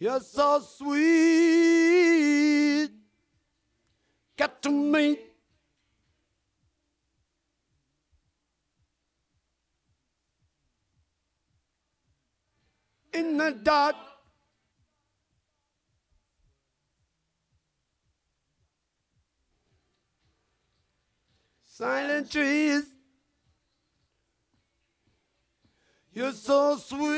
You're so sweet. Got to me. In the dark. Silent trees. You're so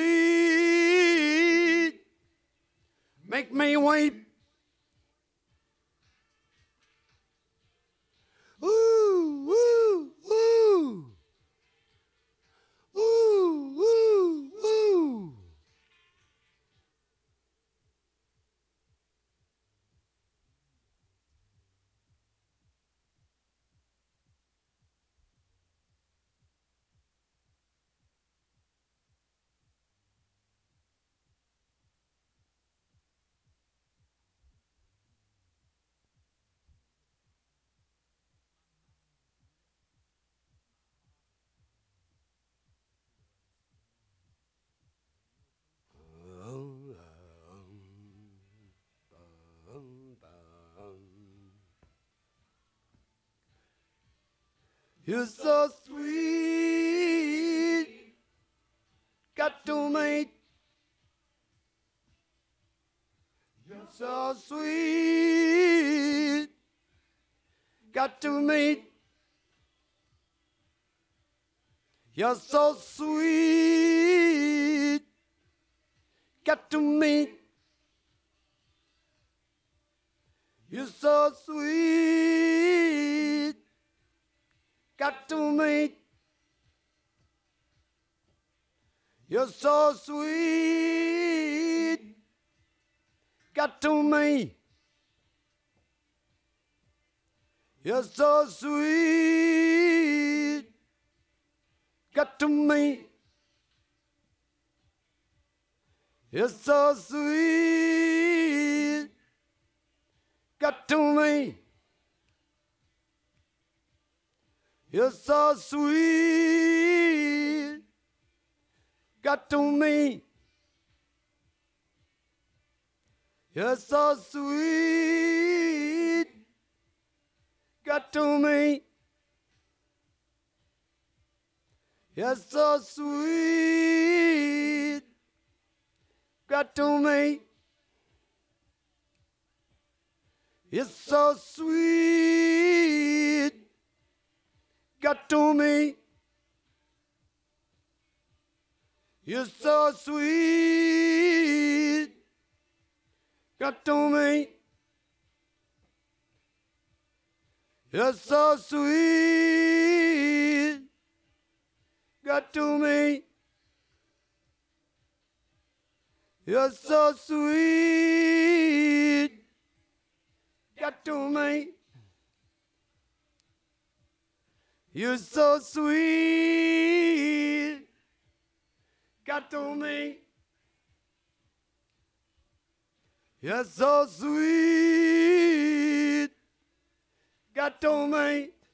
sweet. Make me weep. Ooh, ooh, ooh. Ooh, ooh, ooh. You're so sweet. Got to me. You're so sweet. Got to meet. You're so sweet. Got to meet. You're so sweet. Got to meet. You're so sweet. Got to me. You're so sweet. Got to me. You're so sweet. Got to me. You're so sweet. Got to me. You're so sweet. Got to me. You're so sweet. Got to me. You're so sweet. Got to me. You're so sweet. Got to me. You're so sweet. Got to me. You're so sweet. Got to me. You're so sweet. Got to me. You're so sweet. Got to me.